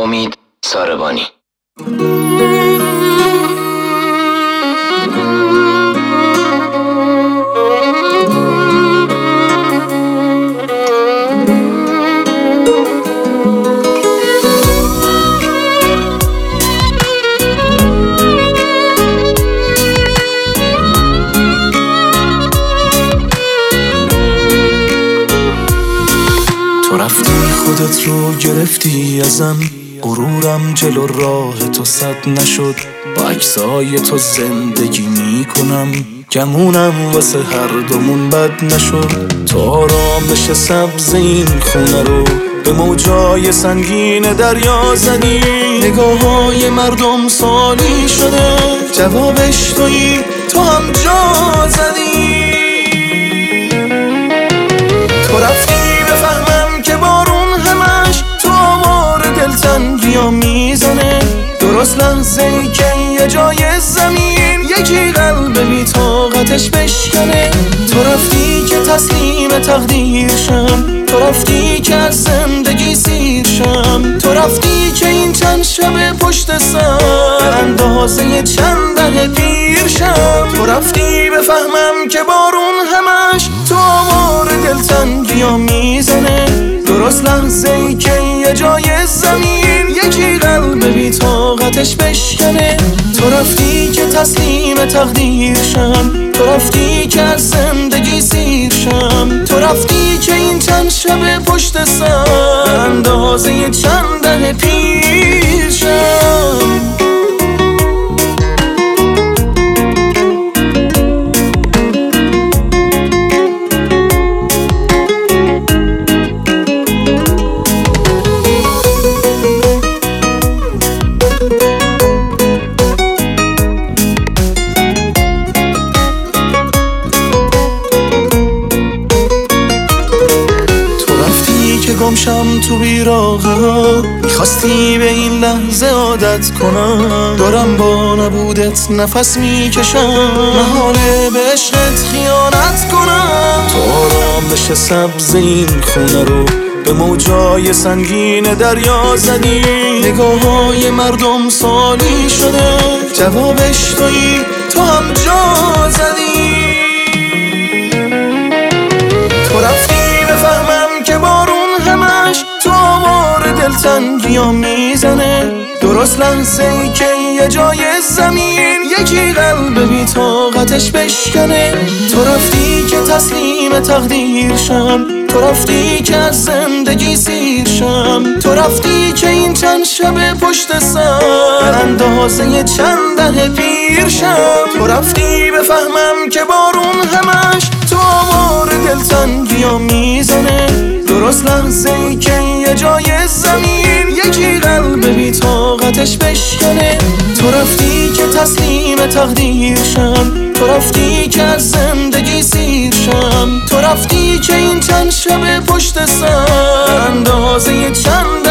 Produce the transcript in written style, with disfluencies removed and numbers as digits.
امید ساربانی. تو رفتی خودت رو گرفتی ازم، غرورم جلو راه تو سد نشد. با عکسای تو زندگی میکنم، گمونم واسه هر دومون بد نشد. تو آرامش سبز این خونه رو به موجای سنگین دریا زدی. نگاه‌های مردم سالی شده، جوابش تویی، تو هم جا زدی. تو رفتی بفهمم که بارون همش تو آوار دلتنگی‌ها میزنه. درست لحظه ای که یه جای زمین یکی قلب بی طاقتش بشکنه. تو رفتی که تسلیم تقدیر شم، تو رفتی که از زندگی سیر شم. تو رفتی که این چند شب پشت سر اندازه چند دهه پیر شم. تو رفتی بفهمم که بارون همش تو آوار دلتنگی‌ها میزنه. درست لحظه ای که یه جای زمین یکی قلب بی طاقتش بشکنه. تو رفتی که تسلیم تقدیر شم، تو رفتی که از زندگی سیر شم. تو رفتی که این چند شب پشت سر اندازه چند دهه پیر شم. گمشم تو بیراغه ها، میخواستی به این لحظه عادت کنم. دارم با نبودت نفس میکشم، محاله به عشقت خیانت کنم. تو آرامش سبز این خونه رو به موجای سنگین دریا زدی. نگاه‌های مردم سالی شده، جوابش تویی، تو هم جا زدی. تو رفتی بفهمم که بارون همش تو آوار دلتنگی‌ها میزنه. درست لحظه ای که یه جای زمین یکی قلب بی طاقتش بشکنه. تو رفتی که تسلیم تقدیر شم، تو رفتی که از زندگی سیر شم. تو رفتی که این چند شب پشت سر اندازه چند دهه پیر شم. تو رفتی بفهمم که بارون همش تو آوار دلتنگی‌ها میزنه. درست لحظه ای که یه جای زمین یکی قلب بی طاقتش بشکنه. تو رفتی که تسلیم تقدیر شم، تو رفتی که از زندگی سیر شم. تو رفتی که این چند شب پشت سر اندازه چند